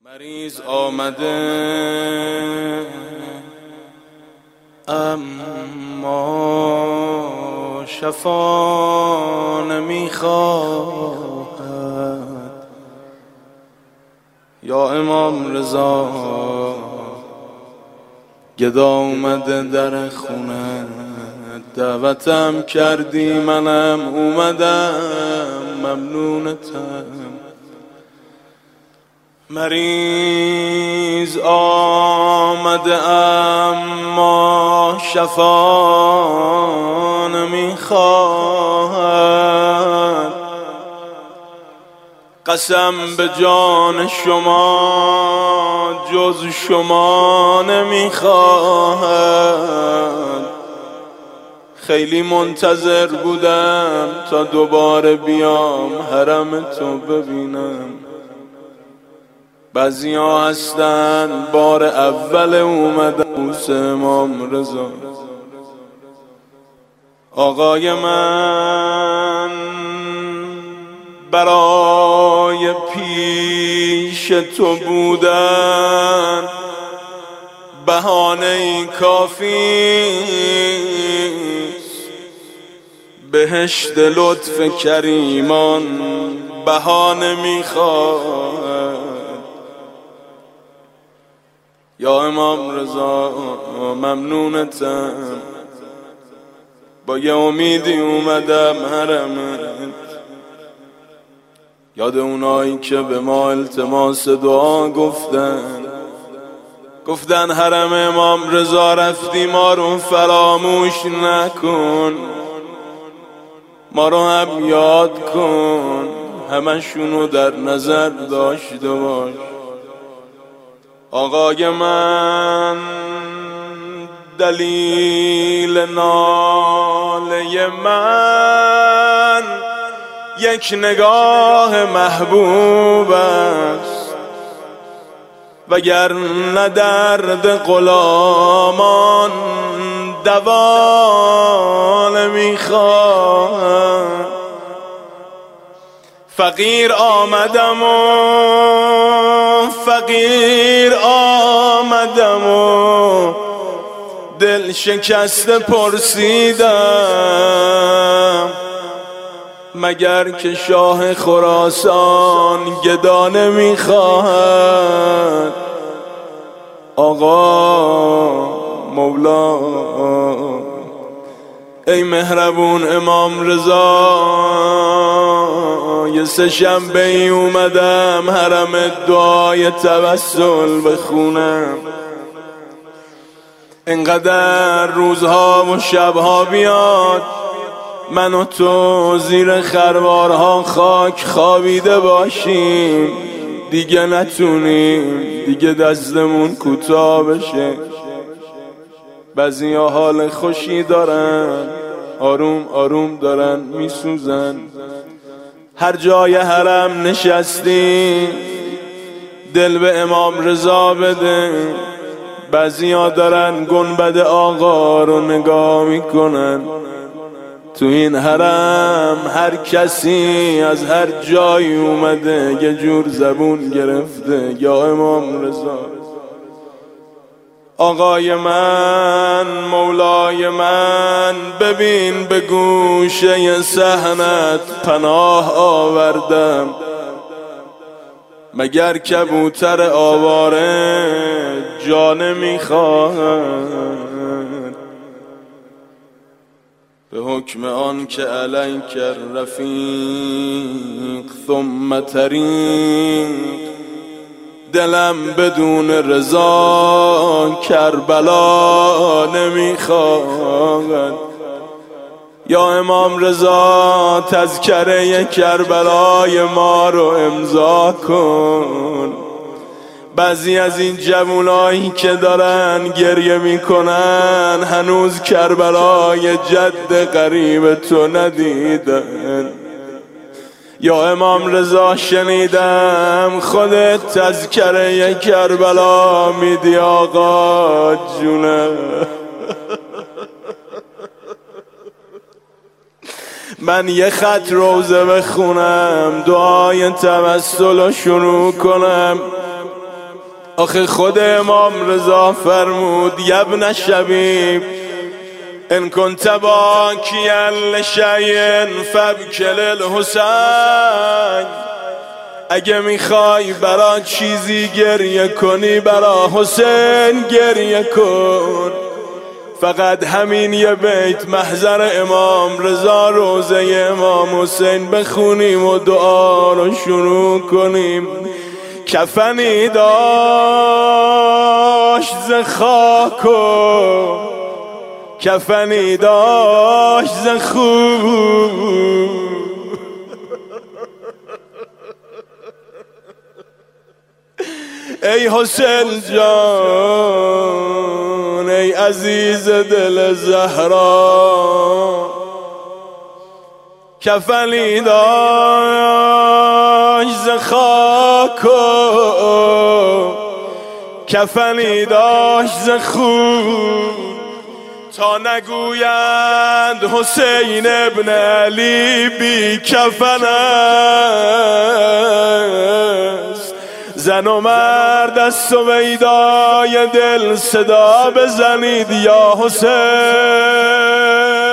مریض آمده اما شفا نمیخواهد. یا امام رضا گدا اومده در خونه، دعوتم کردی منم اومدم، ممنونتم. مریض آمده اما شفا نمیخواهد. قسم به جان شما جز شما نمیخواهد. خیلی منتظر بودم تا دوباره بیام حرم تو ببینم. بعضیا هستن بار اول اومدن بوس امام رضا. آقای من برای پیش تو بودن بهانه کافیست. بهشت لطف کریمان بهانه میخواد. یا امام رضا ممنونتم، با یه امیدی اومدم حرمت. یاد اونایی که به ما التماس دعا گفتن حرم امام رضا رفتی ما رو فراموش نکن، ما رو هم یاد کن، همشونو در نظر داشته باش. آقای من دلیل ناله من یک نگاه محبوب است، وگرنه درد غلامان دوا نمیخواد. فقیر آمدم و دل شکسته پرسیدم، مگر که شاه خراسان گدا نمیخواهد. آقا مولا ای مهربون امام رضا، یه سه شنبه ای اومدم حرم دعای توسل بخونم. اینقدر روزها و شبها بیاد من و تو زیر خروارها خاک خوابیده باشیم، دیگه نتونیم، دیگه دستمون کوتاه بشه. بعضیا حال خوشی دارن، آروم آروم دارن میسوزن. هر جای حرم نشستی دل به امام رضا بده. بعضیا دارن گنبد آقا رو نگاه میکنن. تو این حرم هر کسی از هر جایی اومده یه جور زبون گرفته. یا امام رضا آقای من مولای من، ببین به گوشه صحنت پناه آوردم، مگر کبوتر آواره جا نمیخواهد. به حکم آن که علیک رفیق ثم طریق، دلم بدون رضا کربلا نمیخواهد. یا امام رضا تذکره کربلای ما رو امضا کن. بعضی از این جوونایی که دارن گریه میکنن هنوز کربلای جد قریب تو ندیدن. یا امام رضا شنیدم خودت تذکره کربلا میدی آقا جونه. من یه خط روزه بخونم، دعای توسل رو شروع کنم. آخه خود امام رضا فرمود یبن شبیب ان کنت باکیا لشیء فابکل الحسین، اگه میخوای برا چیزی گریه کنی برا حسین گریه کن. فقط همین یه بیت محضر امام رضا روزه امام حسین بخونیم و دعا رو شروع کنیم. کفنی داشت ز خاک و کفنی داشت ز خون، ای حسین جان ای عزیز دل زهرا، کفنی داشت ز خاک و کفنی داشت ز خون، تا نگویند حسین ابن علی بی کفن است. زن و مرد از سویدای دل صدا بزنید یا حسین.